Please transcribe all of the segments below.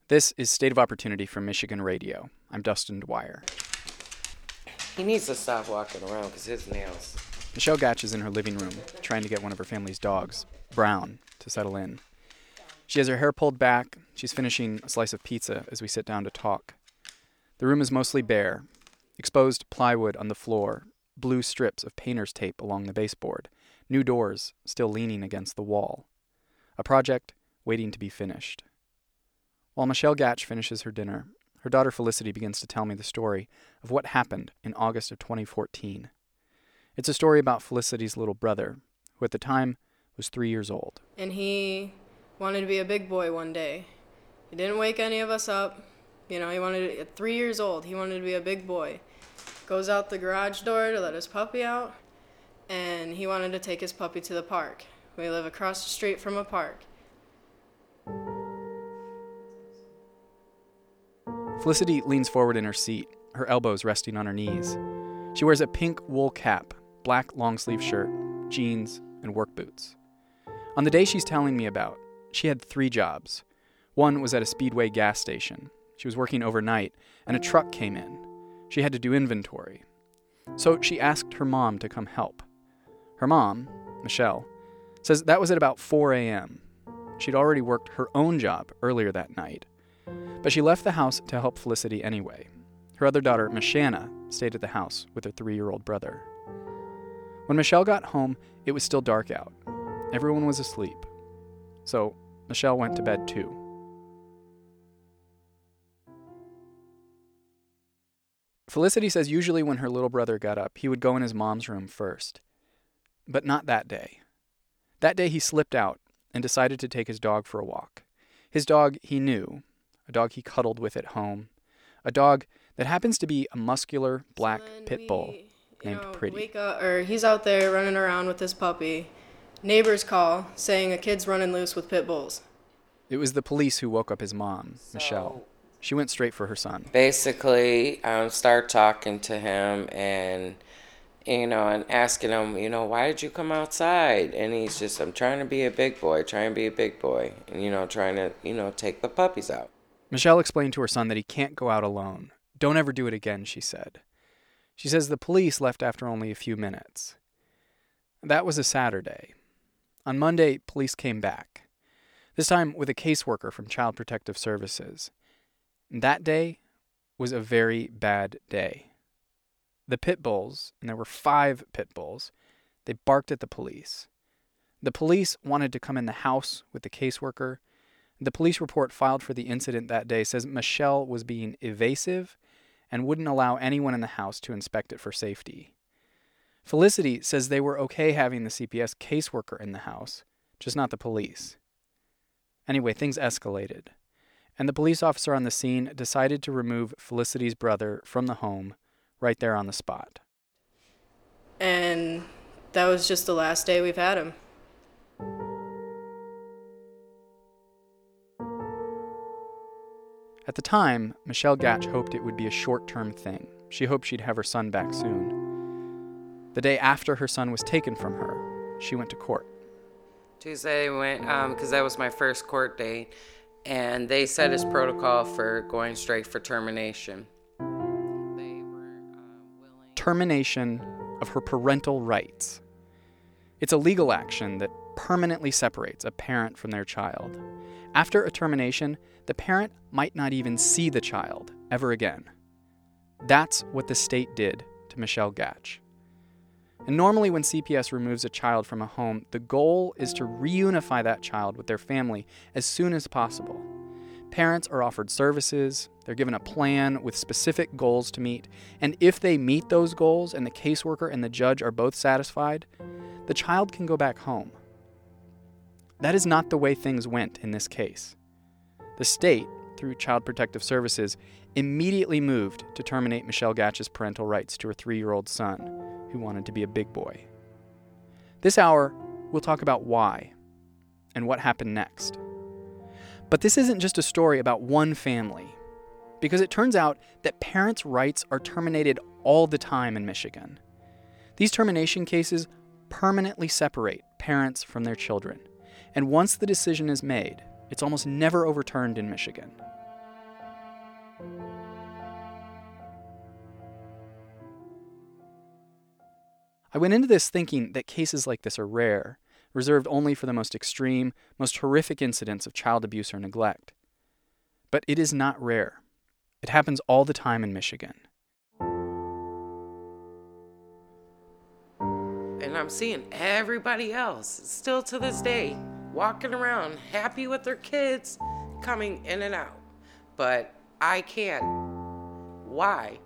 This is State of Opportunity from Michigan Radio. I'm Dustin Dwyer. He needs to stop walking around because his nails. Michelle Gatch is in her living room trying to get one of her family's dogs, Brown, to settle in. She has her hair pulled back. She's finishing a slice of pizza as we sit down to talk. The room is mostly bare. Exposed plywood on the floor, blue strips of painter's tape along the baseboard, new doors still leaning against the wall. A project waiting to be finished. While Michelle Gatch finishes her dinner, her daughter Felicity begins to tell me the story of what happened in August of 2014. It's a story about Felicity's little brother, who at the time was 3 years old. And he wanted to be a big boy one day. He didn't wake any of us up. He wanted, at 3 years old, he wanted to be a big boy. Goes out the garage door to let his puppy out, and he wanted to take his puppy to the park. We live across the street from a park. Felicity leans forward in her seat, her elbows resting on her knees. She wears a pink wool cap, black long-sleeve shirt, jeans, and work boots. On the day she's telling me about, she had 3 jobs. One was at a Speedway gas station. She was working overnight, and a truck came in. She had to do inventory. So she asked her mom to come help. Her mom, Michelle, says that was at about 4 a.m. She'd already worked her own job earlier that night. But she left the house to help Felicity anyway. Her other daughter, Mashana, stayed at the house with her 3-year-old brother. When Michelle got home, it was still dark out. Everyone was asleep. So Michelle went to bed too. Felicity says usually when her little brother got up, he would go in his mom's room first. But not that day. That day he slipped out and decided to take his dog for a walk. His dog he knew, a dog he cuddled with at home, a dog that happens to be a muscular black pit bull named Pretty. He's out there running around with his puppy. Neighbors call saying a kid's running loose with pit bulls. It was the police who woke up his mom, Michelle. She went straight for her son. Basically, start talking to him and asking him, why did you come outside? And he's just, I'm trying to be a big boy, and, trying to, take the puppies out. Michelle explained to her son that he can't go out alone. Don't ever do it again, she said. She says the police left after only a few minutes. That was a Saturday. On Monday, police came back. This time with a caseworker from Child Protective Services. That day was a very bad day. The pit bulls, and there were 5 pit bulls, they barked at the police. The police wanted to come in the house with the caseworker. The police report filed for the incident that day says Michelle was being evasive and wouldn't allow anyone in the house to inspect it for safety. Felicity says they were okay having the CPS caseworker in the house, just not the police. Anyway, things escalated, and the police officer on the scene decided to remove Felicity's brother from the home right there on the spot. And that was just the last day we've had him. At the time, Michelle Gatch hoped it would be a short-term thing. She hoped she'd have her son back soon. The day after her son was taken from her, she went to court. Tuesday I went, because that was my first court date, and they set his protocol for going straight for termination. Termination of her parental rights. It's a legal action that permanently separates a parent from their child. After a termination, the parent might not even see the child ever again. That's what the state did to Michelle Gatch. And normally when CPS removes a child from a home, the goal is to reunify that child with their family as soon as possible. Parents are offered services, they're given a plan with specific goals to meet, and if they meet those goals and the caseworker and the judge are both satisfied, the child can go back home. That is not the way things went in this case. The state, through Child Protective Services, immediately moved to terminate Michelle Gatch's parental rights to her 3-year-old son, who wanted to be a big boy. This hour, we'll talk about why and what happened next. But this isn't just a story about one family, because it turns out that parents' rights are terminated all the time in Michigan. These termination cases permanently separate parents from their children, and once the decision is made, it's almost never overturned in Michigan. I went into this thinking that cases like this are rare, reserved only for the most extreme, most horrific incidents of child abuse or neglect. But it is not rare. It happens all the time in Michigan. And I'm seeing everybody else, still to this day, walking around happy with their kids, coming in and out. But I can't. Why?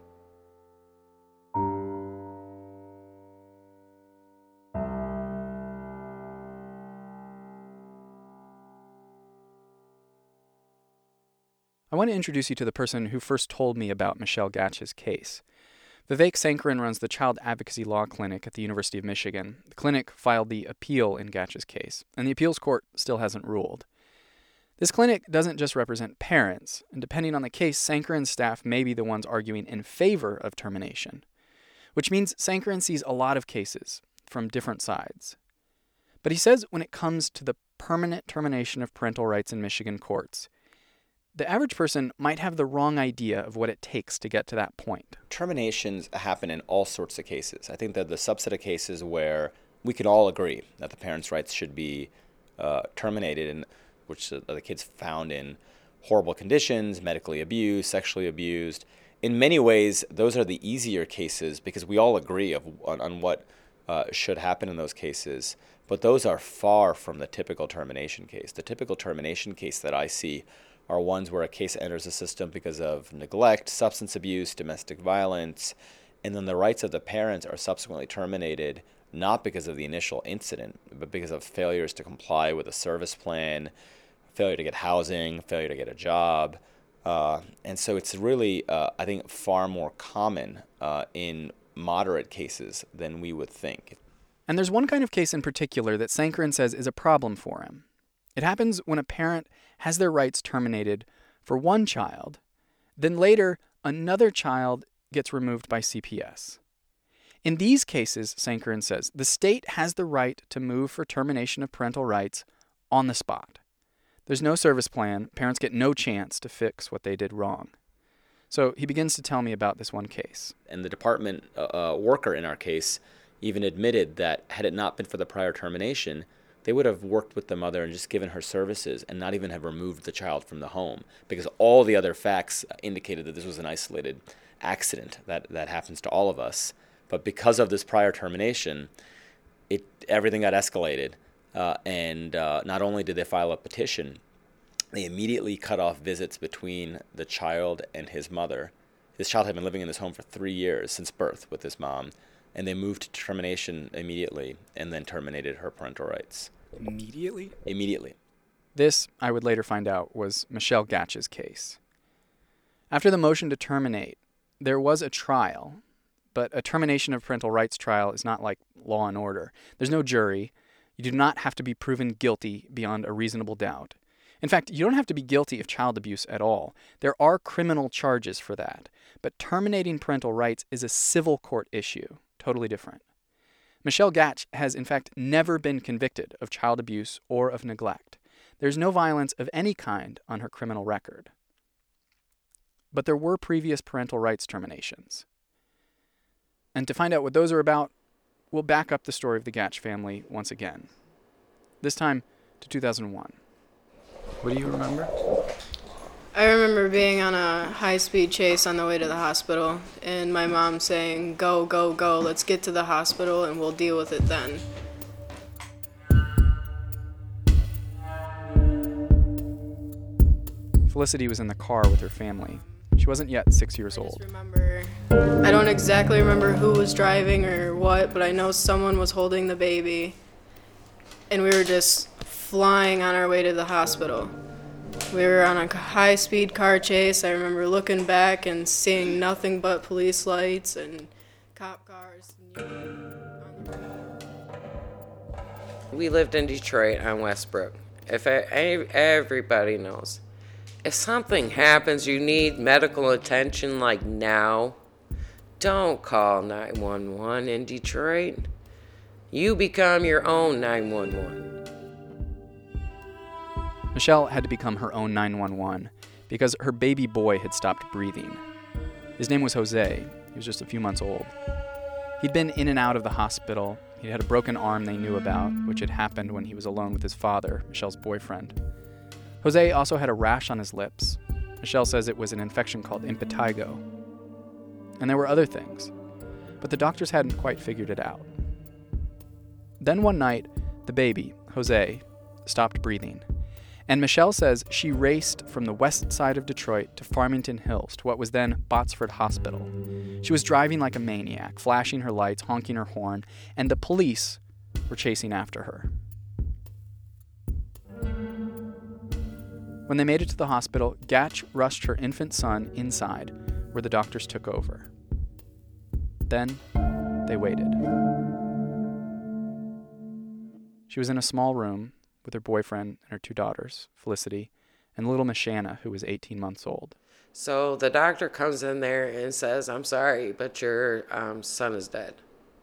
I want to introduce you to the person who first told me about Michelle Gatch's case. Vivek Sankaran runs the Child Advocacy Law Clinic at the University of Michigan. The clinic filed the appeal in Gatch's case, and the appeals court still hasn't ruled. This clinic doesn't just represent parents, and depending on the case, Sankaran's staff may be the ones arguing in favor of termination, which means Sankaran sees a lot of cases from different sides. But he says when it comes to the permanent termination of parental rights in Michigan courts, the average person might have the wrong idea of what it takes to get to that point. Terminations happen in all sorts of cases. I think that the subset of cases where we could all agree that the parents' rights should be terminated, and which the kids found in horrible conditions, medically abused, sexually abused. In many ways, those are the easier cases because we all agree on what should happen in those cases. But those are far from the typical termination case. The typical termination case that I see are ones where a case enters the system because of neglect, substance abuse, domestic violence, and then the rights of the parents are subsequently terminated, not because of the initial incident, but because of failures to comply with a service plan, failure to get housing, failure to get a job. And so it's really, I think, far more common in moderate cases than we would think. And there's one kind of case in particular that Sankaran says is a problem for him. It happens when a parent has their rights terminated for one child, then later another child gets removed by CPS. In these cases, Sankaran says, the state has the right to move for termination of parental rights on the spot. There's no service plan. Parents get no chance to fix what they did wrong. So he begins to tell me about this one case. And the department worker in our case even admitted that had it not been for the prior termination, they would have worked with the mother and just given her services and not even have removed the child from the home, because all the other facts indicated that this was an isolated accident that happens to all of us. But because of this prior termination, everything got escalated. And not only did they file a petition, they immediately cut off visits between the child and his mother. This child had been living in this home for 3 years, since birth, with his mom. And they moved to termination immediately and then terminated her parental rights. Immediately? Immediately. This, I would later find out, was Michelle Gatch's case. After the motion to terminate, there was a trial, but a termination of parental rights trial is not like Law and Order. There's no jury. You do not have to be proven guilty beyond a reasonable doubt. In fact, you don't have to be guilty of child abuse at all. There are criminal charges for that, but terminating parental rights is a civil court issue. Totally different. Michelle Gatch has, in fact, never been convicted of child abuse or of neglect. There's no violence of any kind on her criminal record. But there were previous parental rights terminations. And to find out what those are about, we'll back up the story of the Gatch family once again. This time to 2001. What do you remember? I remember being on a high-speed chase on the way to the hospital, and my mom saying, "Go, go, go, let's get to the hospital and we'll deal with it then." Felicity was in the car with her family. She wasn't yet 6 years old. I don't exactly remember who was driving or what, but I know someone was holding the baby, and we were just flying on our way to the hospital. We were on a high-speed car chase. I remember looking back and seeing nothing but police lights and cop cars. We lived in Detroit on Westbrook. Everybody knows. If something happens, you need medical attention like now, don't call 911 in Detroit. You become your own 911. Michelle had to become her own 911, because her baby boy had stopped breathing. His name was Jose. He was just a few months old. He'd been in and out of the hospital. He had a broken arm they knew about, which had happened when he was alone with his father, Michelle's boyfriend. Jose also had a rash on his lips. Michelle says it was an infection called impetigo. And there were other things, but the doctors hadn't quite figured it out. Then one night, the baby, Jose, stopped breathing. And Michelle says she raced from the west side of Detroit to Farmington Hills, to what was then Botsford Hospital. She was driving like a maniac, flashing her lights, honking her horn, and the police were chasing after her. When they made it to the hospital, Gatch rushed her infant son inside, where the doctors took over. Then they waited. She was in a small room with her boyfriend and her 2 daughters, Felicity, and little Miss Shanna, who was 18 months old. So the doctor comes in there and says, "I'm sorry, but your son is dead."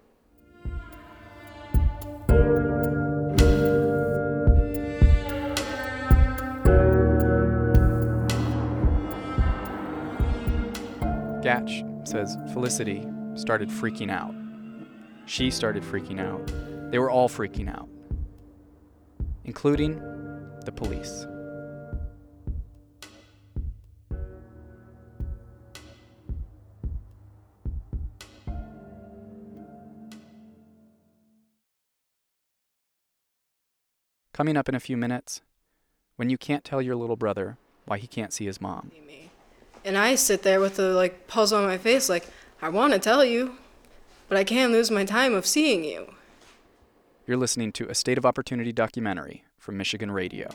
Gatch says Felicity started freaking out. She started freaking out. They were all freaking out, including the police. Coming up in a few minutes, when you can't tell your little brother why he can't see his mom. And I sit there with the puzzle on my face, I want to tell you, but I can't lose my time of seeing you. You're listening to a State of Opportunity documentary from Michigan Radio.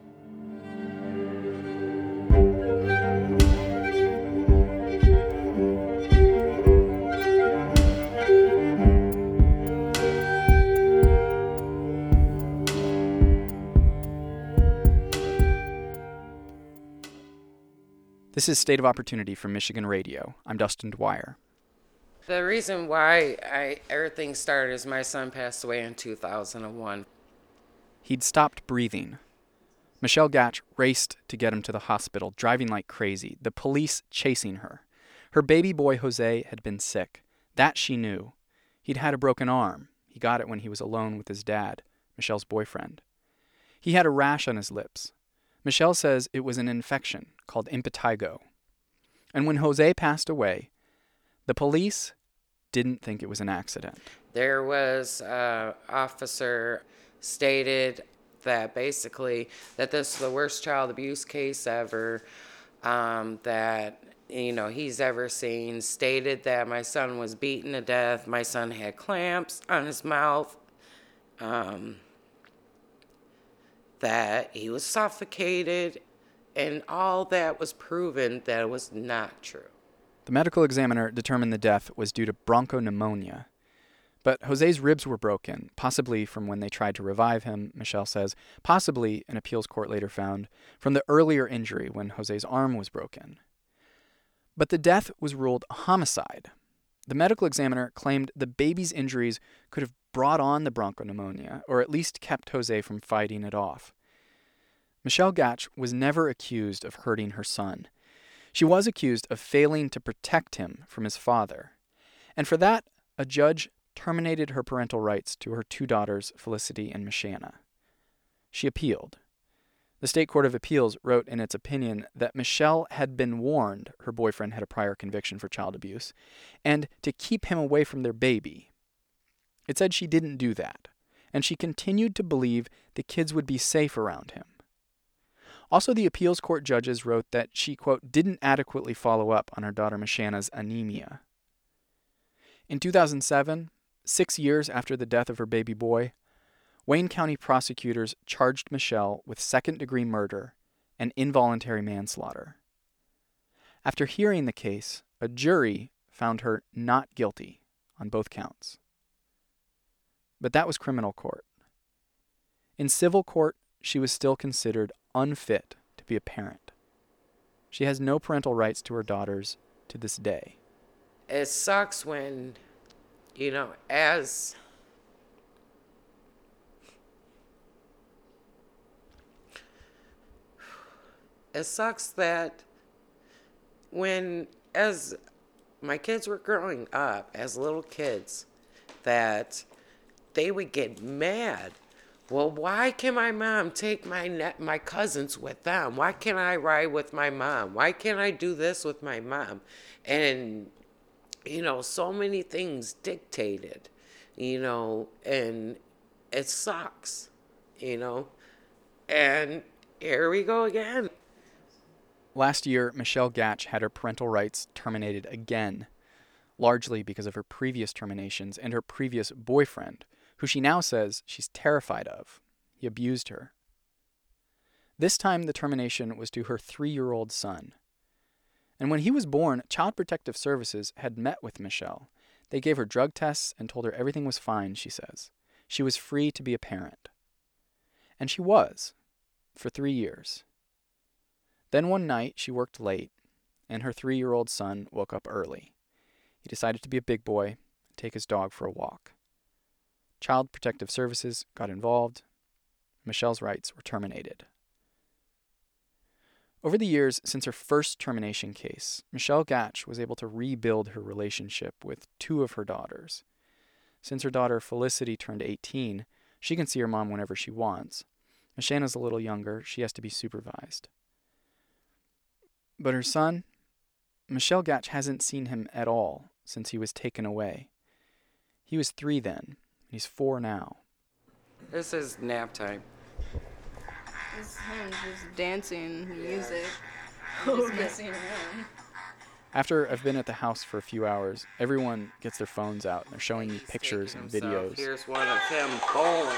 This is State of Opportunity from Michigan Radio. I'm Dustin Dwyer. The reason why everything started is my son passed away in 2001. He'd stopped breathing. Michelle Gatch raced to get him to the hospital, driving like crazy, the police chasing her. Her baby boy, Jose, had been sick. That she knew. He'd had a broken arm. He got it when he was alone with his dad, Michelle's boyfriend. He had a rash on his lips. Michelle says it was an infection called impetigo. And when Jose passed away, the police didn't think it was an accident. There was an officer stated that basically that this is the worst child abuse case ever that he's ever seen. Stated that my son was beaten to death. My son had clamps on his mouth. That he was suffocated, and all that was proven that it was not true. The medical examiner determined the death was due to bronchopneumonia. But Jose's ribs were broken, possibly from when they tried to revive him, Michelle says, possibly, an appeals court later found, from the earlier injury when Jose's arm was broken. But the death was ruled a homicide. The medical examiner claimed the baby's injuries could have brought on the bronchopneumonia, or at least kept Jose from fighting it off. Michelle Gatch was never accused of hurting her son. She was accused of failing to protect him from his father. And for that, a judge terminated her parental rights to her 2 daughters, Felicity and Miss Shanna. She appealed. The State Court of Appeals wrote in its opinion that Michelle had been warned her boyfriend had a prior conviction for child abuse, and to keep him away from their baby. It said she didn't do that, and she continued to believe the kids would be safe around him. Also, the appeals court judges wrote that she, quote, didn't adequately follow up on her daughter Miss Shanna's anemia. In 2007, 6 years after the death of her baby boy, Wayne County prosecutors charged Michelle with second-degree murder and involuntary manslaughter. After hearing the case, a jury found her not guilty on both counts. But that was criminal court. In civil court, she was still considered unfit to be a parent. She has no parental rights to her daughters to this day. It sucks when, as it sucks that as my kids were growing up, as little kids, that they would get mad. Well, why can my mom take my cousins with them? Why can't I ride with my mom? Why can't I do this with my mom? And, so many things dictated, and it sucks, and here we go again. Last year, Michelle Gatch had her parental rights terminated again, largely because of her previous terminations and her previous boyfriend, who she now says she's terrified of. He abused her. This time, the termination was to her 3-year-old son. And when he was born, Child Protective Services had met with Michelle. They gave her drug tests and told her everything was fine, she says. She was free to be a parent. And she was, for 3 years. Then one night, she worked late, and her 3-year-old son woke up early. He decided to be a big boy and take his dog for a walk. Child Protective Services got involved. Michelle's rights were terminated. Over the years since her first termination case, Michelle Gatch was able to rebuild her relationship with 2 of her daughters. Since her daughter Felicity turned 18, she can see her mom whenever she wants. Mashana's a little younger. She has to be supervised. But her son, Michelle Gatch hasn't seen him at all since he was taken away. He was 3 then, and he's 4 now. This is nap time. It's him just dancing, music, just messing around. After I've been at the house for a few hours, everyone gets their phones out and they're showing me He's pictures and taking himself. videos. Here's one of him bowling.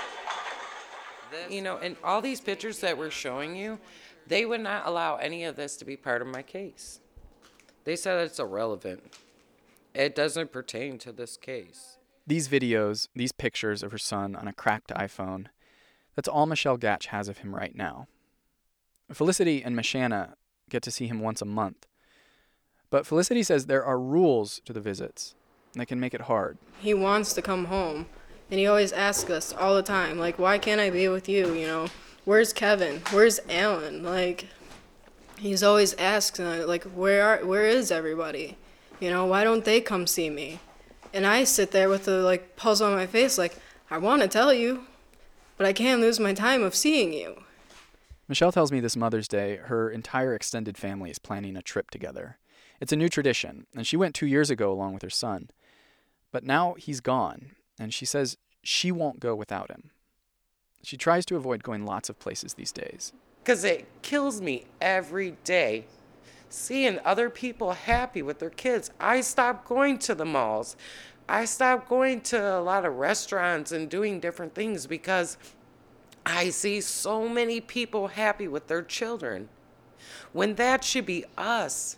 And all these pictures that we're showing you, they would not allow any of this to be part of my case. They said it's irrelevant. It doesn't pertain to this case. These videos, these pictures of her son on a cracked iPhone, that's all Michelle Gatch has of him right now. Felicity and Mashana get to see him once a month. But Felicity says there are rules to the visits that can make it hard. He wants to come home, and he always asks us all the time, like, why can't I be with you, Where's Kevin? Where's Alan? Like, he's always asking, like, where is everybody? Why don't they come see me? And I sit there with the, puzzle on my face, like, I want to tell you, but I can't lose my time of seeing you. Michelle tells me this Mother's Day, her entire extended family is planning a trip together. It's a new tradition, and she went 2 years ago along with her son. But now he's gone, and she says she won't go without him. She tries to avoid going lots of places these days. Because it kills me every day seeing other people happy with their kids. I stopped going to the malls. I stopped going to a lot of restaurants and doing different things because I see so many people happy with their children, when that should be us.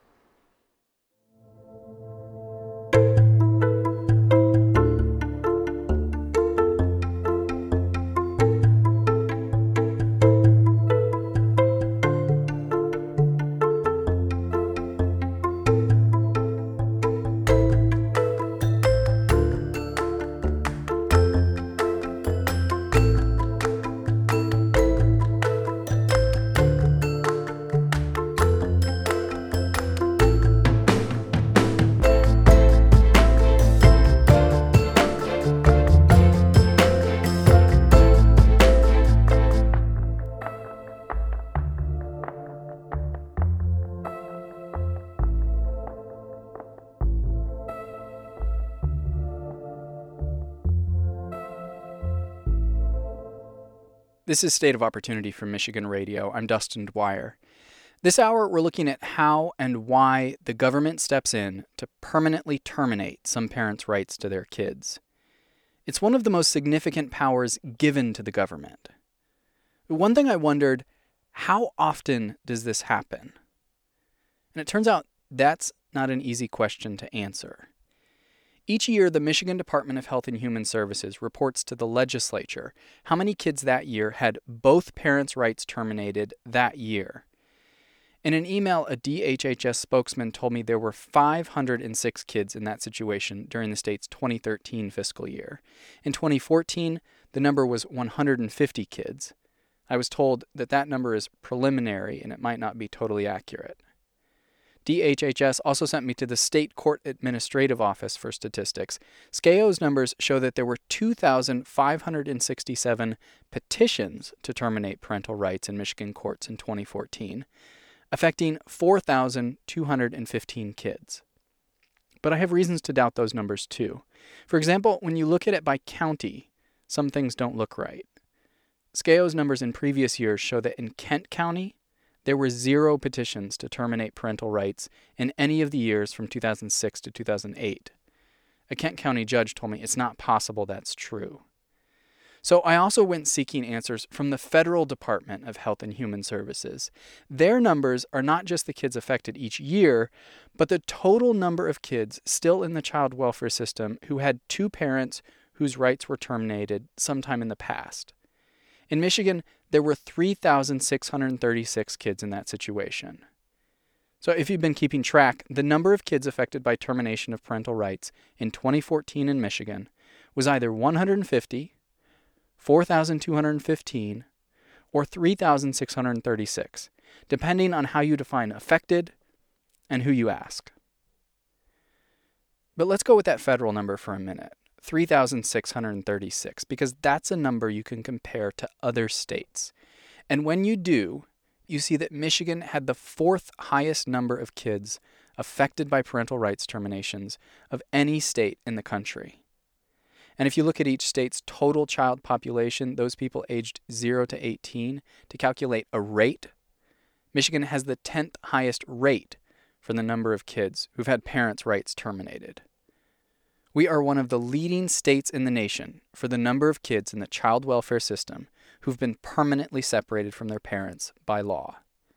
This is State of Opportunity from Michigan Radio. I'm Dustin Dwyer. This hour, we're looking at how and why the government steps in to permanently terminate some parents' rights to their kids. It's one of the most significant powers given to the government. One thing I wondered, how often does this happen? And it turns out that's not an easy question to answer. Each year, the Michigan Department of Health and Human Services reports to the legislature how many kids that year had both parents' rights terminated that year. In an email, a DHHS spokesman told me there were 506 kids in that situation during the state's 2013 fiscal year. In 2014, the number was 150 kids. I was told that that number is preliminary and it might not be totally accurate. DHHS also sent me to the State Court Administrative Office for statistics. SCAO's numbers show that there were 2,567 petitions to terminate parental rights in Michigan courts in 2014, affecting 4,215 kids. But I have reasons to doubt those numbers too. For example, when you look at it by county, some things don't look right. SCAO's numbers in previous years show that in Kent County, there were 0 petitions to terminate parental rights in any of the years from 2006 to 2008. A Kent County judge told me it's not possible that's true. So I also went seeking answers from the Federal Department of Health and Human Services. Their numbers are not just the kids affected each year, but the total number of kids still in the child welfare system who had 2 parents whose rights were terminated sometime in the past. In Michigan, there were 3,636 kids in that situation. So if you've been keeping track, the number of kids affected by termination of parental rights in 2014 in Michigan was either 150, 4,215, or 3,636, depending on how you define affected and who you ask. But let's go with that federal number for a minute. 3,636, because that's a number you can compare to other states. And when you do, you see that Michigan had the 4th highest number of kids affected by parental rights terminations of any state in the country. And if you look at each state's total child population, those people aged 0 to 18, to calculate a rate, Michigan has the 10th highest rate for the number of kids who've had parents' rights terminated. We are one of the leading states in the nation for the number of kids in the child welfare system who've been permanently separated from their parents by law.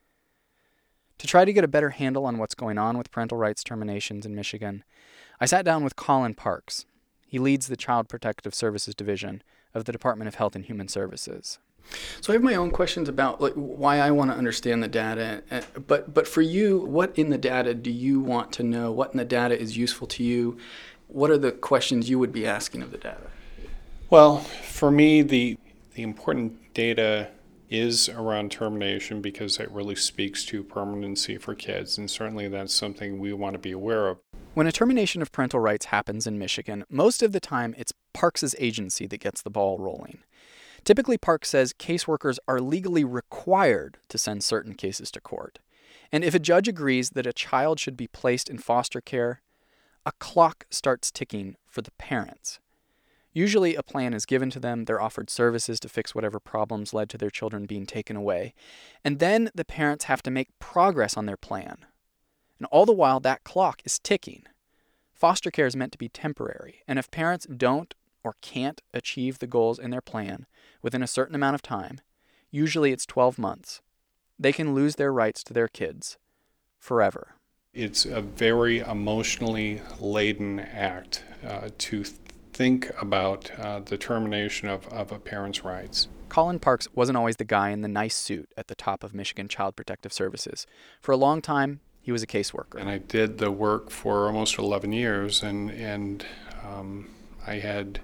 To try to get a better handle on what's going on with parental rights terminations in Michigan, I sat down with Colin Parks. He leads the Child Protective Services Division of the Department of Health and Human Services. So I have my own questions about why I want to understand the data, but for you, what in the data do you want to know? What in the data is useful to you? What are the questions you would be asking of the data? Well, for me, the important data is around termination because it really speaks to permanency for kids, and certainly that's something we want to be aware of. When a termination of parental rights happens in Michigan, most of the time it's Parks' agency that gets the ball rolling. Typically, Parks says caseworkers are legally required to send certain cases to court. And if a judge agrees that a child should be placed in foster care, a clock starts ticking for the parents. Usually a plan is given to them, they're offered services to fix whatever problems led to their children being taken away, and then the parents have to make progress on their plan. And all the while that clock is ticking. Foster care is meant to be temporary, and if parents don't or can't achieve the goals in their plan within a certain amount of time, usually it's 12 months, they can lose their rights to their kids forever. It's a very emotionally laden act to think about the termination of a parent's rights. Colin Parks wasn't always the guy in the nice suit at the top of Michigan Child Protective Services. For a long time, he was a caseworker. And I did the work for almost 11 years, and I had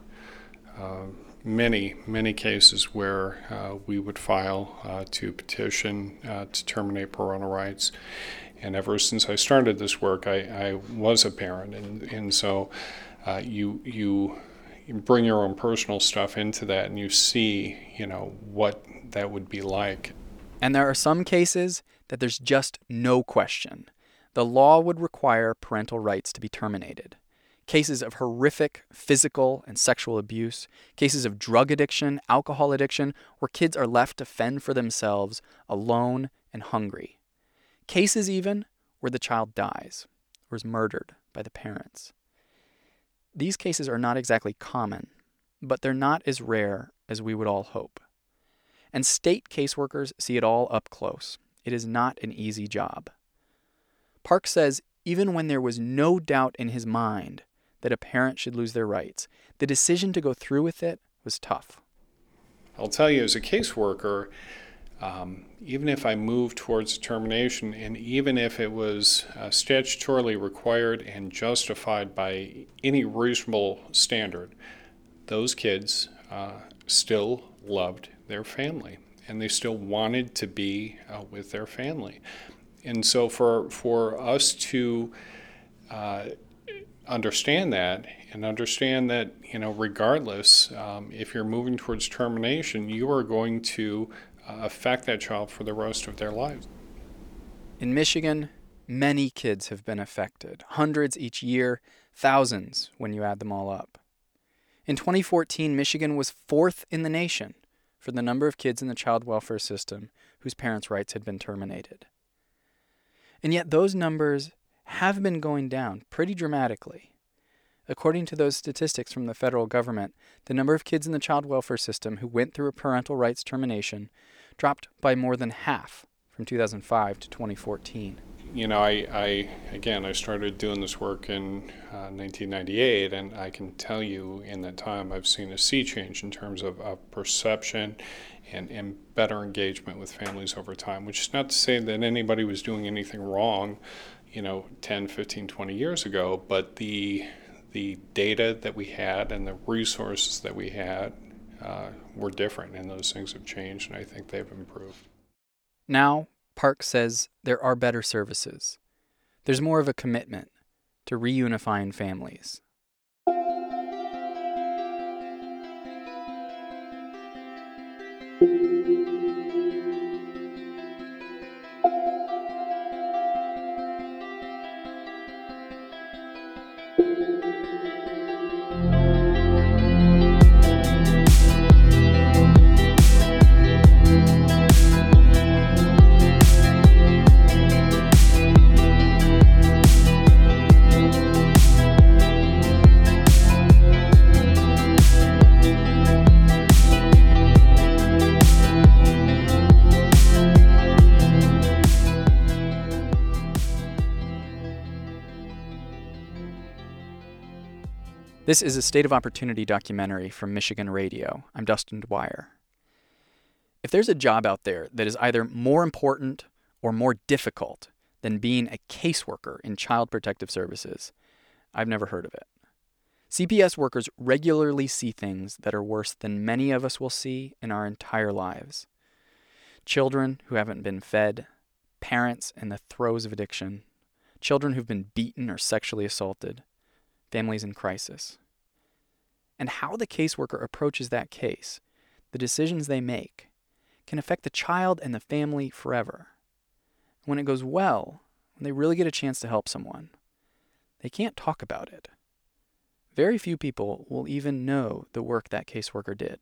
many cases where we would file to petition to terminate parental rights. And ever since I started this work, I was a parent, and so you bring your own personal stuff into that, and you see, what that would be like. And there are some cases that there's just no question. The law would require parental rights to be terminated. Cases of horrific physical and sexual abuse, cases of drug addiction, alcohol addiction, where kids are left to fend for themselves, alone and hungry. Cases even where the child dies or is murdered by the parents. These cases are not exactly common, but they're not as rare as we would all hope. And state caseworkers see it all up close. It is not an easy job. Parks says even when there was no doubt in his mind that a parent should lose their rights, the decision to go through with it was tough. I'll tell you, as a caseworker, even if I moved towards termination, and even if it was statutorily required and justified by any reasonable standard, those kids still loved their family. and they still wanted to be with their family. And so for us to understand that, and understand that, regardless, if you're moving towards termination, you are going to affect that child for the rest of their lives. In Michigan, many kids have been affected, hundreds each year, thousands when you add them all up. In 2014, Michigan was 4th in the nation for the number of kids in the child welfare system whose parents' rights had been terminated. And yet those numbers have been going down pretty dramatically. According to those statistics from the federal government, the number of kids in the child welfare system who went through a parental rights termination dropped by more than half from 2005 to 2014. I started doing this work in 1998, and I can tell you in that time I've seen a sea change in terms of perception and better engagement with families over time, which is not to say that anybody was doing anything wrong, 10, 15, 20 years ago, but the data that we had and the resources that we had were different, and those things have changed, and I think they've improved. Now, Park says there are better services. There's more of a commitment to reunifying families. This is a State of Opportunity documentary from Michigan Radio. I'm Dustin Dwyer. If there's a job out there that is either more important or more difficult than being a caseworker in Child Protective Services, I've never heard of it. CPS workers regularly see things that are worse than many of us will see in our entire lives. Children who haven't been fed, parents in the throes of addiction, children who've been beaten or sexually assaulted, families in crisis. And how the caseworker approaches that case, the decisions they make, can affect the child and the family forever. When it goes well, when they really get a chance to help someone, they can't talk about it. Very few people will even know the work that caseworker did.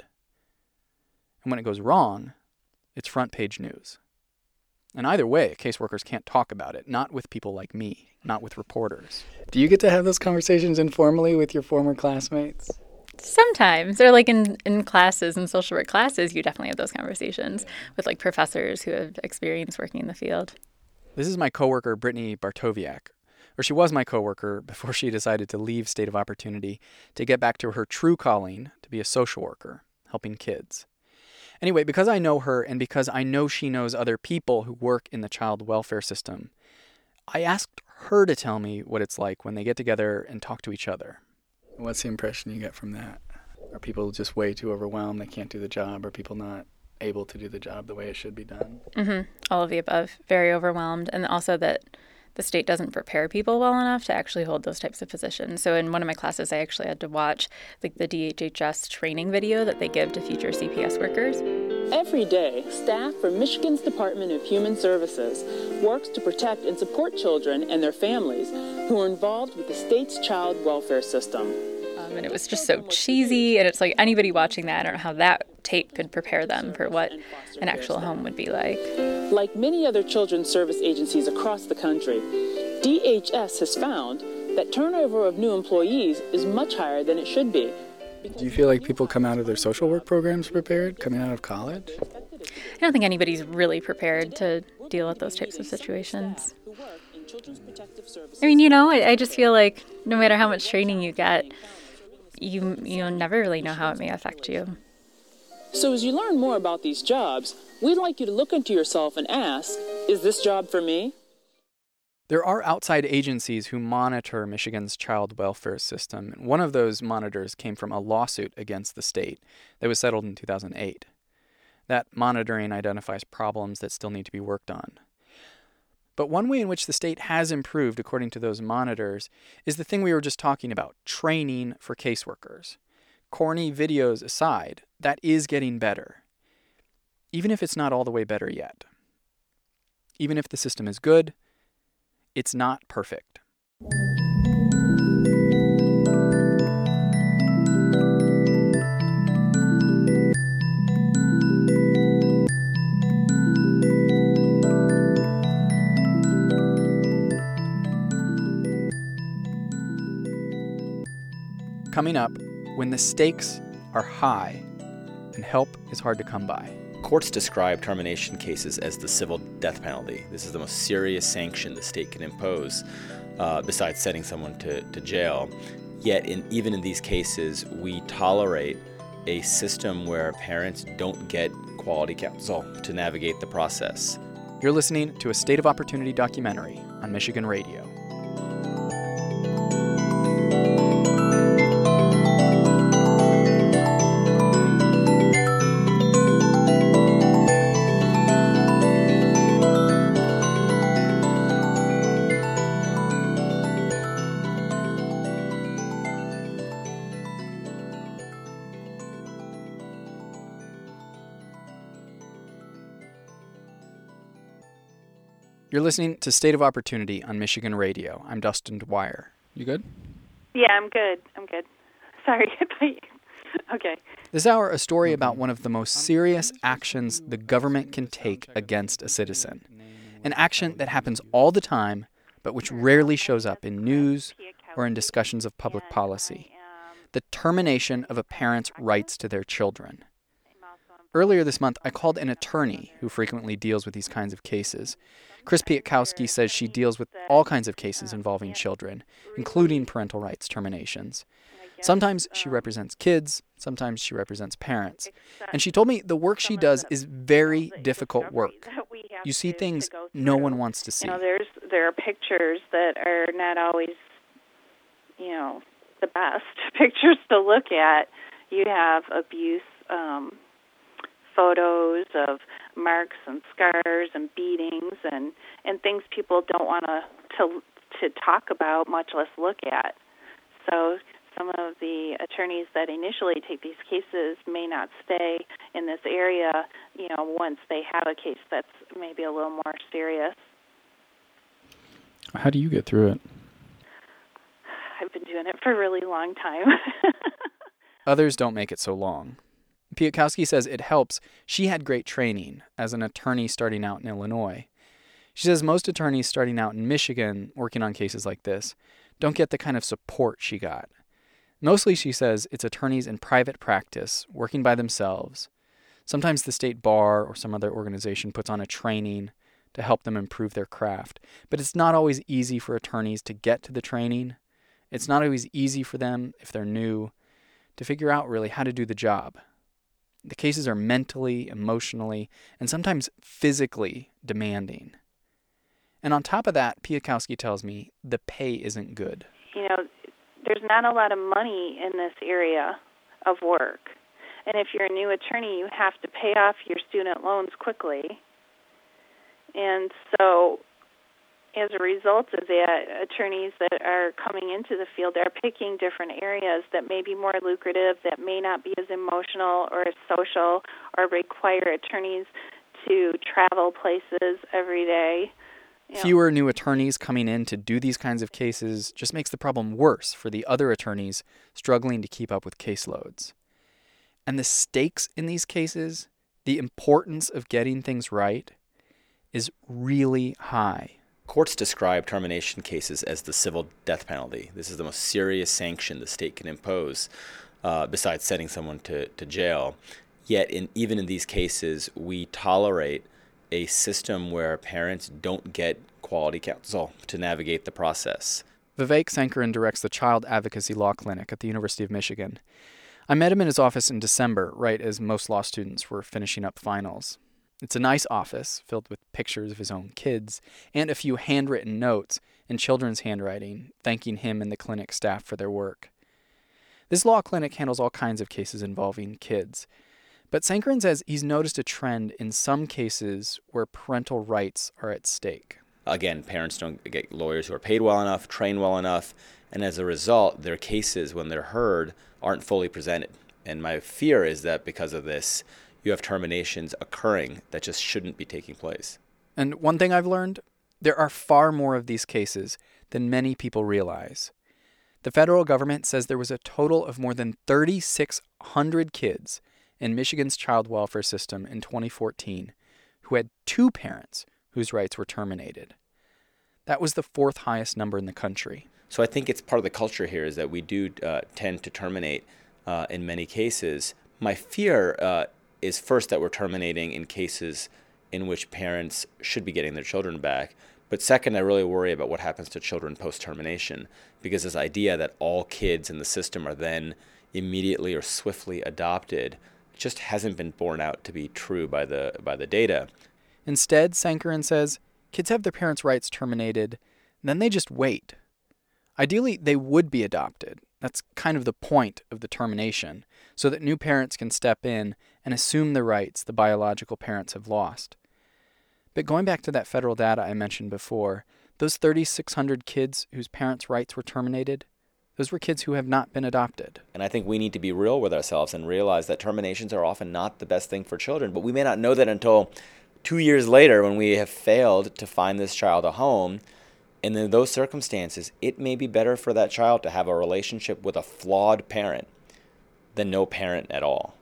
And when it goes wrong, it's front page news. And either way, caseworkers can't talk about it, not with people like me, not with reporters. Do you get to have those conversations informally with your former classmates? Sometimes. Or like in classes, in social work classes, you definitely have those conversations with like professors who have experience working in the field. This is my coworker, Brittany Bartowiak. Or she was my coworker before she decided to leave State of Opportunity to get back to her true calling to be a social worker, helping kids. Anyway, because I know her and because I know she knows other people who work in the child welfare system, I asked her to tell me what it's like when they get together and talk to each other. What's the impression you get from that? Are people just way too overwhelmed, they can't do the job? Are people not able to do the job the way it should be done? All of the above. Very overwhelmed. And also that the state doesn't prepare people well enough to actually hold those types of positions. So in one of my classes, I actually had to watch the DHHS training video that they give to future CPS workers. Every day, staff from Michigan's Department of Human Services works to protect and support children and their families who are involved with the state's child welfare system. And it was just so cheesy, and it's like anybody watching that, I don't know how that tape could prepare them for what an actual home would be like. Like many other children's service agencies across the country, DHS has found that turnover of new employees is much higher than it should be. Do you feel like people come out of their social work programs prepared, coming out of college? I don't think anybody's really prepared to deal with those types of situations. I mean, I just feel like no matter how much training you get, you'll never really know how it may affect you. So as you learn more about these jobs, we'd like you to look into yourself and ask, is this job for me? There are outside agencies who monitor Michigan's child welfare system. One of those monitors came from a lawsuit against the state that was settled in 2008. That monitoring identifies problems that still need to be worked on. But one way in which the state has improved, according to those monitors, is the thing we were just talking about, training for caseworkers. Corny videos aside, that is getting better. Even if it's not all the way better yet. Even if the system is good, it's not perfect. Coming up, when the stakes are high and help is hard to come by. Courts describe termination cases as the civil death penalty. This is the most serious sanction the state can impose, besides sending someone to jail. Yet, even in these cases, we tolerate a system where parents don't get quality counsel to navigate the process. You're listening to a State of Opportunity documentary on Michigan Radio. You're listening to State of Opportunity on Michigan Radio. I'm Dustin Dwyer. You good? Yeah, I'm good. Sorry. Okay. This hour, a story about one of the most serious actions the government can take against a citizen. An action that happens all the time, but which rarely shows up in news or in discussions of public policy. The termination of a parent's rights to their children. Earlier this month, I called an attorney who frequently deals with these kinds of cases. Chris Pietkowski says she deals with all kinds of cases involving children, including parental rights terminations. Sometimes she represents kids, sometimes she represents parents. And she told me the work she does is very difficult work. You see things no one wants to see. There are pictures that are not always, the best pictures to look at. You have abuse photos of marks and scars and beatings and things people don't want to talk about, much less look at. So some of the attorneys that initially take these cases may not stay in this area, once they have a case that's maybe a little more serious. How do you get through it? I've been doing it for a really long time. Others don't make it so long. Pietkowski says it helps. She had great training as an attorney starting out in Illinois. She says most attorneys starting out in Michigan working on cases like this don't get the kind of support she got. Mostly, she says, it's attorneys in private practice working by themselves. Sometimes the state bar or some other organization puts on a training to help them improve their craft. But it's not always easy for attorneys to get to the training. It's not always easy for them, if they're new, to figure out really how to do the job. The cases are mentally, emotionally, and sometimes physically demanding. And on top of that, Pietkowski tells me the pay isn't good. There's not a lot of money in this area of work. And if you're a new attorney, you have to pay off your student loans quickly. And so as a result of that, attorneys that are coming into the field are picking different areas that may be more lucrative, that may not be as emotional or as social, or require attorneys to travel places every day. Fewer new attorneys coming in to do these kinds of cases just makes the problem worse for the other attorneys struggling to keep up with caseloads. And the stakes in these cases, the importance of getting things right, is really high. Courts describe termination cases as the civil death penalty. This is the most serious sanction the state can impose, besides sending someone to jail. Yet, even in these cases, we tolerate a system where parents don't get quality counsel to navigate the process. Vivek Sankaran directs the Child Advocacy Law Clinic at the University of Michigan. I met him in his office in December, right as most law students were finishing up finals. It's a nice office filled with pictures of his own kids and a few handwritten notes in children's handwriting thanking him and the clinic staff for their work. This law clinic handles all kinds of cases involving kids, But Sankaran says he's noticed a trend in some cases where parental rights are at stake. Again, parents don't get lawyers who are paid well enough, trained well enough, and as a result, their cases, when they're heard, aren't fully presented. And my fear is that because of this, you have terminations occurring that just shouldn't be taking place. And one thing I've learned, there are far more of these cases than many people realize. The federal government says there was a total of more than 3,600 kids in Michigan's child welfare system in 2014 who had two parents whose rights were terminated. That was the fourth highest number in the country. So I think it's part of the culture here is that we do tend to terminate in many cases. My fear is first that we're terminating in cases in which parents should be getting their children back. But second, I really worry about what happens to children post-termination, because this idea that all kids in the system are then immediately or swiftly adopted just hasn't been borne out to be true by the data. Instead, Sankaran says, kids have their parents' rights terminated, and then they just wait. Ideally, they would be adopted. That's kind of the point of the termination, so that new parents can step in and assume the rights the biological parents have lost. But going back to that federal data I mentioned before, those 3,600 kids whose parents' rights were terminated, those were kids who have not been adopted. And I think we need to be real with ourselves and realize that terminations are often not the best thing for children, but we may not know that until 2 years later when we have failed to find this child a home. And in those circumstances, it may be better for that child to have a relationship with a flawed parent than no parent at all.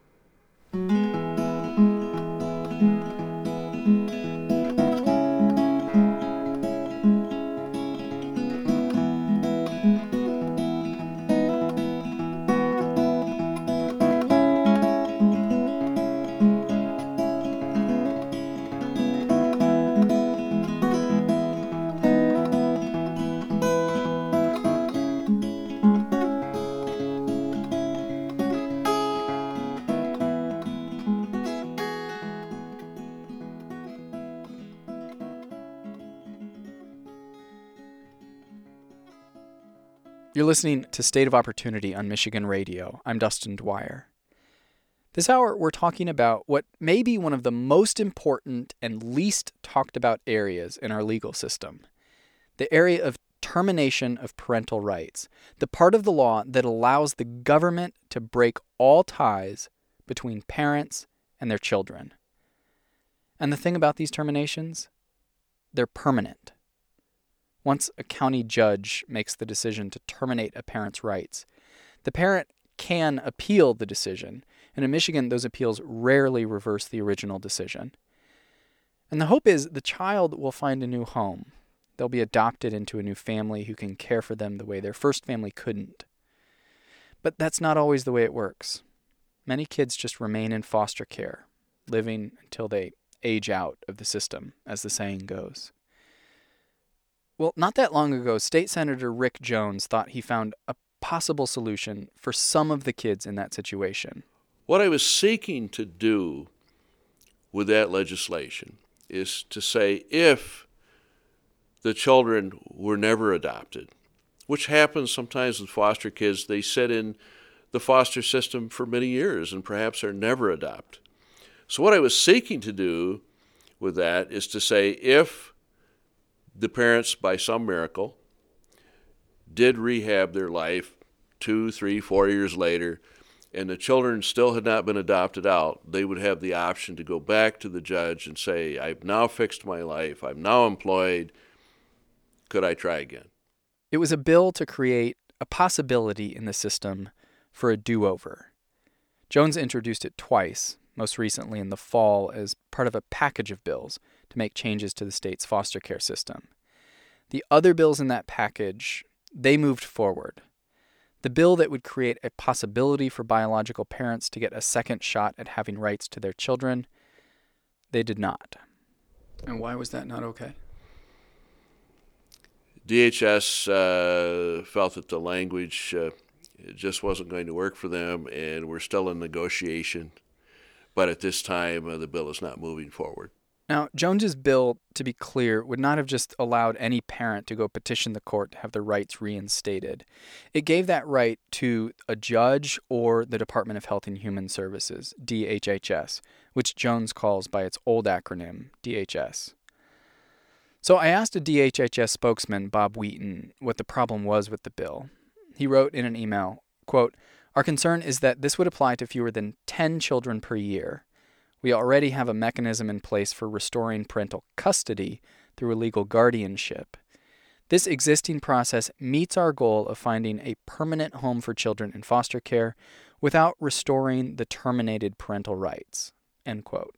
You're listening to State of Opportunity on Michigan Radio. I'm Dustin Dwyer. This hour, we're talking about what may be one of the most important and least talked about areas in our legal system, the area of termination of parental rights, the part of the law that allows the government to break all ties between parents and their children. And the thing about these terminations, they're permanent. Once a county judge makes the decision to terminate a parent's rights, the parent can appeal the decision, and in Michigan, those appeals rarely reverse the original decision. And the hope is the child will find a new home. They'll be adopted into a new family who can care for them the way their first family couldn't. But that's not always the way it works. Many kids just remain in foster care, living until they age out of the system, as the saying goes. Well, not that long ago, State Senator Rick Jones thought he found a possible solution for some of the kids in that situation. What I was seeking to do with that legislation is to say if the children were never adopted, which happens sometimes with foster kids, they sit in the foster system for many years and perhaps are never adopted. So what I was seeking to do with that is to say if the parents, by some miracle, did rehab their life 2, 3, 4 years later, and the children still had not been adopted out, they would have the option to go back to the judge and say, I've now fixed my life, I'm now employed, could I try again? It was a bill to create a possibility in the system for a do-over. Jones introduced it twice, most recently in the fall as part of a package of bills to make changes to the state's foster care system. The other bills in that package, they moved forward. The bill that would create a possibility for biological parents to get a second shot at having rights to their children, they did not. And why was that not okay? DHS felt that the language just wasn't going to work for them, and we're still in negotiation. But at this time, the bill is not moving forward. Now, Jones's bill, to be clear, would not have just allowed any parent to go petition the court to have their rights reinstated. It gave that right to a judge or the Department of Health and Human Services, DHHS, which Jones calls by its old acronym, DHS. So I asked a DHHS spokesman, Bob Wheaton, what the problem was with the bill. He wrote in an email, quote, "Our concern is that this would apply to fewer than 10 children per year. We already have a mechanism in place for restoring parental custody through a legal guardianship. This existing process meets our goal of finding a permanent home for children in foster care without restoring the terminated parental rights." End quote.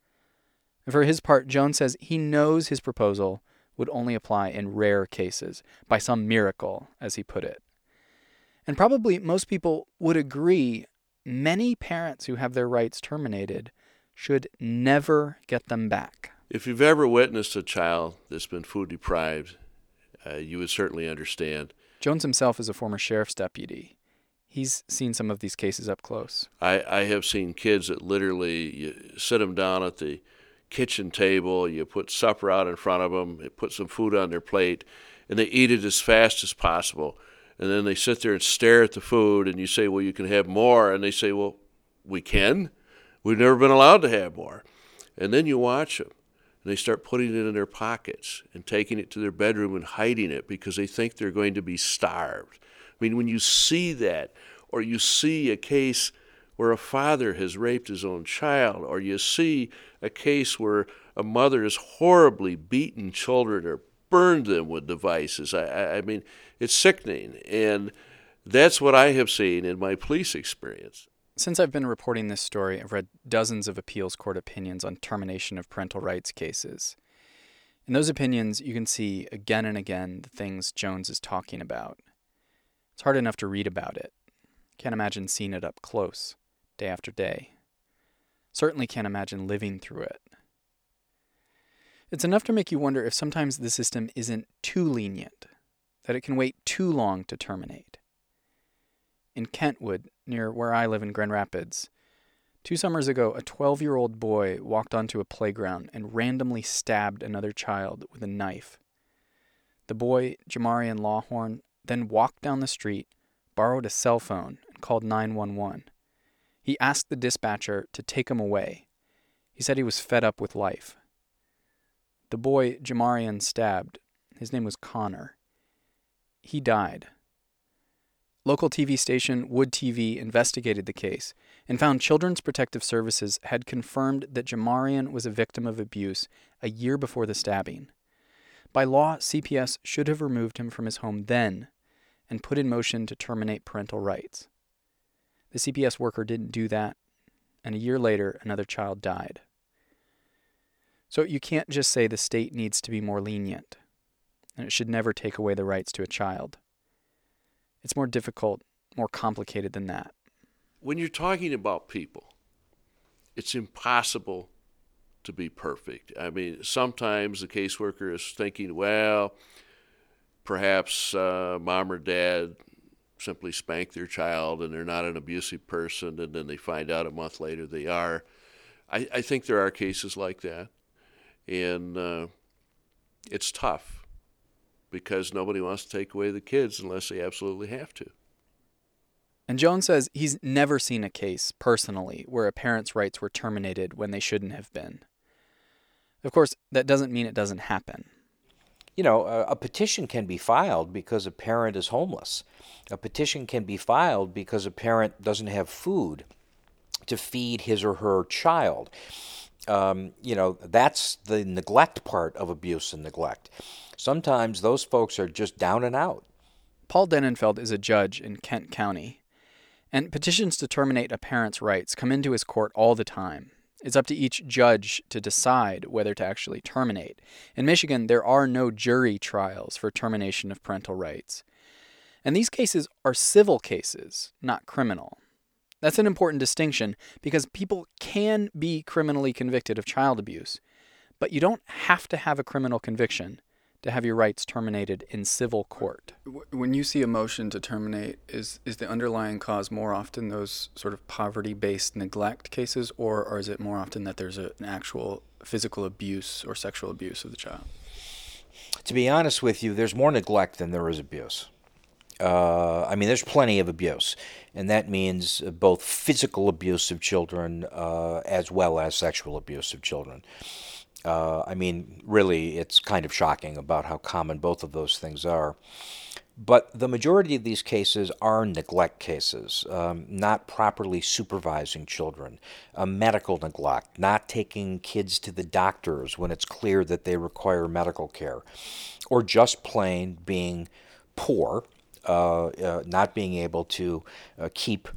And for his part, Jones says he knows his proposal would only apply in rare cases, by some miracle, as he put it. And probably most people would agree many parents who have their rights terminated should never get them back. If you've ever witnessed a child that's been food deprived, you would certainly understand. Jones himself is a former sheriff's deputy. He's seen some of these cases up close. I have seen kids that literally, you sit them down at the kitchen table, you put supper out in front of them, you put some food on their plate, and they eat it as fast as possible. And then they sit there and stare at the food, and you say, well, you can have more. And they say, well, we can? We've never been allowed to have more. And then you watch them, and they start putting it in their pockets and taking it to their bedroom and hiding it because they think they're going to be starved. I mean, when you see that, or you see a case where a father has raped his own child, or you see a case where a mother has horribly beaten children or burned them with devices, I mean, it's sickening. And that's what I have seen in my police experience. Since I've been reporting this story, I've read dozens of appeals court opinions on termination of parental rights cases. In those opinions, you can see again and again the things Jones is talking about. It's hard enough to read about it. Can't imagine seeing it up close, day after day. Certainly can't imagine living through it. It's enough to make you wonder if sometimes the system isn't too lenient, that it can wait too long to terminate. In Kentwood, near where I live in Grand Rapids, 2 summers ago, a 12-year-old boy walked onto a playground and randomly stabbed another child with a knife. The boy, Jamarian Lawhorn, then walked down the street, borrowed a cell phone, and called 911. He asked the dispatcher to take him away. He said he was fed up with life. The boy Jamarian stabbed, his name was Connor. He died. Local TV station Wood TV investigated the case and found Children's Protective Services had confirmed that Jamarian was a victim of abuse a year before the stabbing. By law, CPS should have removed him from his home then and put in motion to terminate parental rights. The CPS worker didn't do that, and a year later, another child died. So you can't just say the state needs to be more lenient, and it should never take away the rights to a child. It's more difficult, more complicated than that. When you're talking about people, it's impossible to be perfect. I mean, sometimes the caseworker is thinking, well, perhaps mom or dad simply spanked their child and they're not an abusive person, and then they find out a month later they are. I think there are cases like that, and it's tough because nobody wants to take away the kids unless they absolutely have to. And Jones says he's never seen a case, personally, where a parent's rights were terminated when they shouldn't have been. Of course, that doesn't mean it doesn't happen. You know, a petition can be filed because a parent is homeless. A petition can be filed because a parent doesn't have food to feed his or her child. That's the neglect part of abuse and neglect. Sometimes those folks are just down and out. Paul Denenfeld is a judge in Kent County, and petitions to terminate a parent's rights come into his court all the time. It's up to each judge to decide whether to actually terminate. In Michigan, there are no jury trials for termination of parental rights. And these cases are civil cases, not criminal. That's an important distinction because people can be criminally convicted of child abuse, but you don't have to have a criminal conviction to have your rights terminated in civil court. When you see a motion to terminate, is the underlying cause more often those sort of poverty-based neglect cases, or is it more often that there's an actual physical abuse or sexual abuse of the child? To be honest with you, there's more neglect than there is abuse. There's plenty of abuse, and that means both physical abuse of children as well as sexual abuse of children. Really, it's kind of shocking about how common both of those things are. But the majority of these cases are neglect cases, not properly supervising children, medical neglect, not taking kids to the doctors when it's clear that they require medical care, or just plain being poor, not being able to keep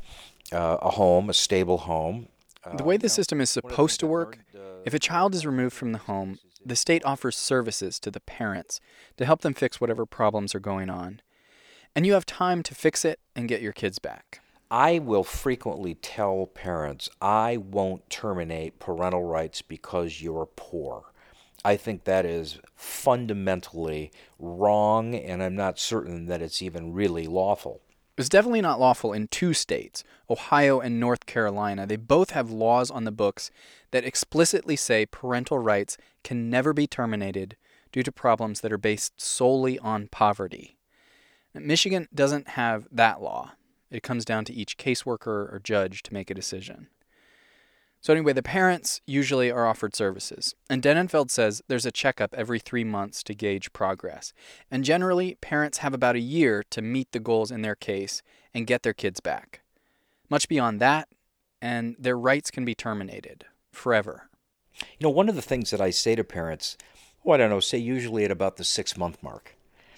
a stable home. The way the system is supposed to work, if a child is removed from the home, the state offers services to the parents to help them fix whatever problems are going on. And you have time to fix it and get your kids back. I will frequently tell parents, I won't terminate parental rights because you're poor. I think that is fundamentally wrong, and I'm not certain that it's even really lawful. It's definitely not lawful in 2 states, Ohio and North Carolina. They both have laws on the books that explicitly say parental rights can never be terminated due to problems that are based solely on poverty. Michigan doesn't have that law. It comes down to each caseworker or judge to make a decision. So anyway, the parents usually are offered services. And Denenfeld says there's a checkup every 3 months to gauge progress. And generally, parents have about a year to meet the goals in their case and get their kids back. Much beyond that, and their rights can be terminated forever. One of the things that I say to parents, say usually at about the 6-month mark,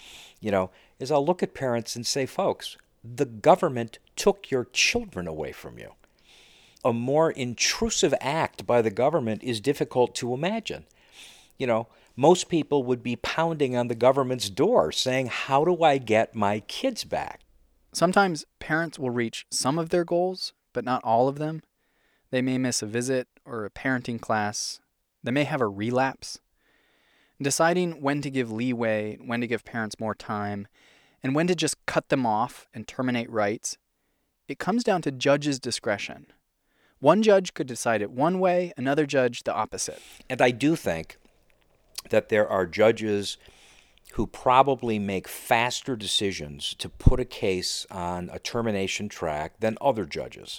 is I'll look at parents and say, folks, the government took your children away from you. A more intrusive act by the government is difficult to imagine. Most people would be pounding on the government's door saying, how do I get my kids back? Sometimes parents will reach some of their goals, but not all of them. They may miss a visit or a parenting class. They may have a relapse. Deciding when to give leeway, when to give parents more time, and when to just cut them off and terminate rights, it comes down to judges' discretion. One judge could decide it one way, another judge the opposite. And I do think that there are judges who probably make faster decisions to put a case on a termination track than other judges.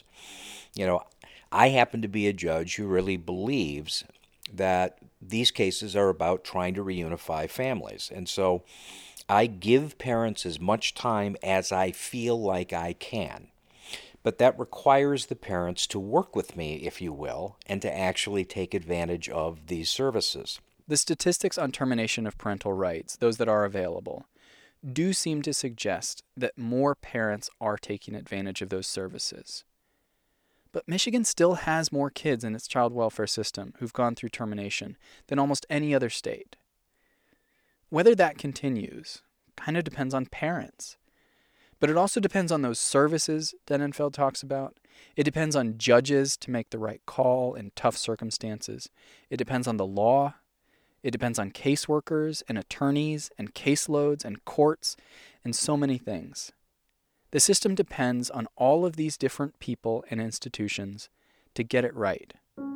I happen to be a judge who really believes that these cases are about trying to reunify families. And so I give parents as much time as I feel like I can. But that requires the parents to work with me, if you will, and to actually take advantage of these services. The statistics on termination of parental rights, those that are available, do seem to suggest that more parents are taking advantage of those services. But Michigan still has more kids in its child welfare system who've gone through termination than almost any other state. Whether that continues kind of depends on parents. But it also depends on those services Denenfeld talks about. It depends on judges to make the right call in tough circumstances. It depends on the law. It depends on caseworkers and attorneys and caseloads and courts and so many things. The system depends on all of these different people and institutions to get it right.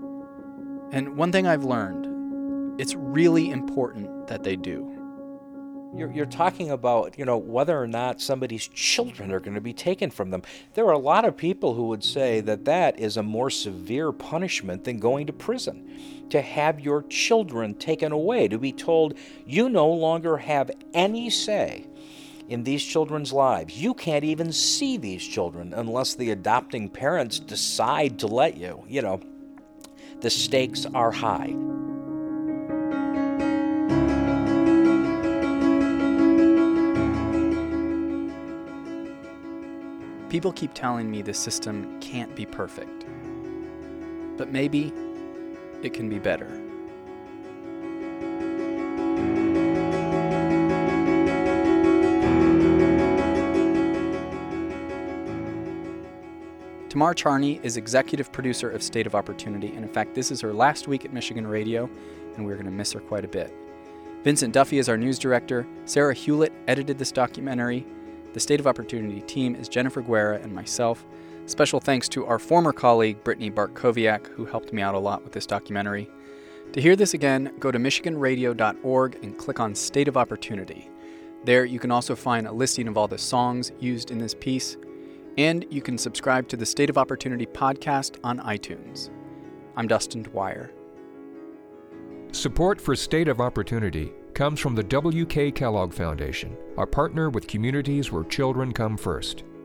And one thing I've learned, it's really important that they do. You're talking about, whether or not somebody's children are going to be taken from them. There are a lot of people who would say that that is a more severe punishment than going to prison. To have your children taken away, to be told you no longer have any say in these children's lives. You can't even see these children unless the adopting parents decide to let you. The stakes are high. People keep telling me the system can't be perfect. But maybe it can be better. Tamar Charney is executive producer of State of Opportunity, and in fact, this is her last week at Michigan Radio, and we're going to miss her quite a bit. Vincent Duffy is our news director. Sarah Hewlett edited this documentary. The State of Opportunity team is Jennifer Guerra and myself. Special thanks to our former colleague, Brittany Bartkowiak, who helped me out a lot with this documentary. To hear this again, go to michiganradio.org and click on State of Opportunity. There you can also find a listing of all the songs used in this piece, and you can subscribe to the State of Opportunity podcast on iTunes. I'm Dustin Dwyer. Support for State of Opportunity comes from the W.K. Kellogg Foundation, a partner with communities where children come first.